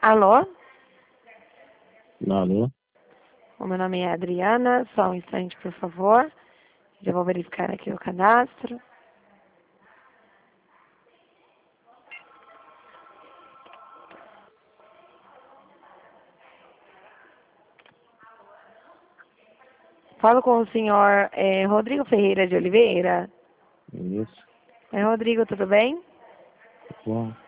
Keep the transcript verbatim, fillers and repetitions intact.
Alô? Alô? O meu nome é Adriana, só um instante, por favor. Já vou verificar aqui o cadastro. Falo com o senhor eh, Rodrigo Ferreira de Oliveira. Isso. É, Rodrigo, tudo bem? Bom.